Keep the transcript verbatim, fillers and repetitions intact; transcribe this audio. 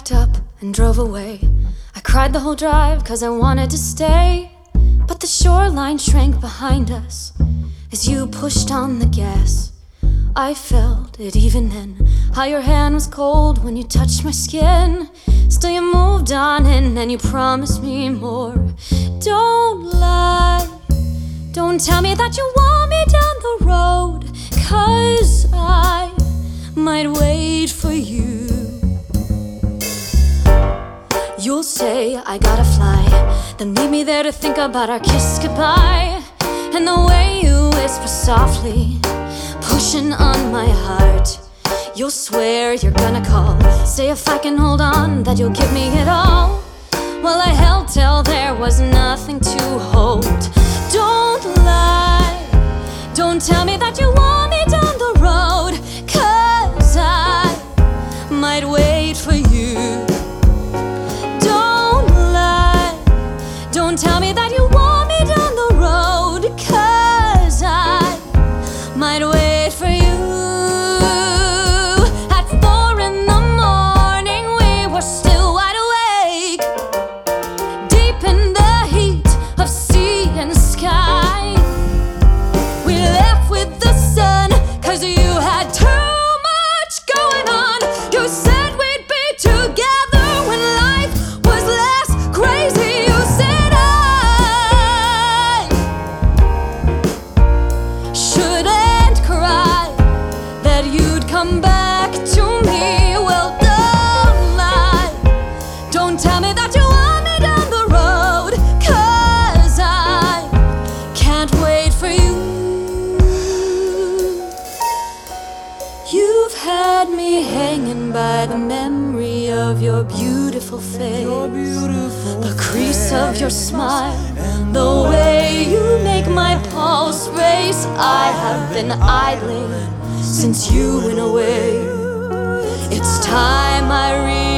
packed up and drove away. I cried the whole drive cause I wanted to stay, but the shoreline shrank behind us as you pushed on the gas. I felt it even then, how your hand was cold when you touched my skin. Still you moved on in and you promised me more. Don't lie, don't tell me that you want me down the road, cause I might wait for you. You'll say I gotta fly, then leave me there to think about our kiss goodbye. And the way you whisper softly, pushing on my heart. You'll swear you're gonna call, say if I can hold on that you'll give me it all. Well, I held till there was nothing to hold. Don't lie, don't tell me that you want me down the road, cause I might wait for you. Don't lie, don't tell me that you want me down the road, cause I might wait for you. At four in the morning we were still wide awake, deep in the heat of sea and sky. We left with the sun cause you had too much going on. You said we'd be together when life was less crazy. You said I shouldn't cry, that you'd come back to me. Well, don't lie, don't tell me that you want me down the road, cause I can't wait for you. You've had me hanging by the memory of your beautiful face, Your beautiful the crease of your smile, the way you make my pulse race. I have been idling since you went away. It's time I realize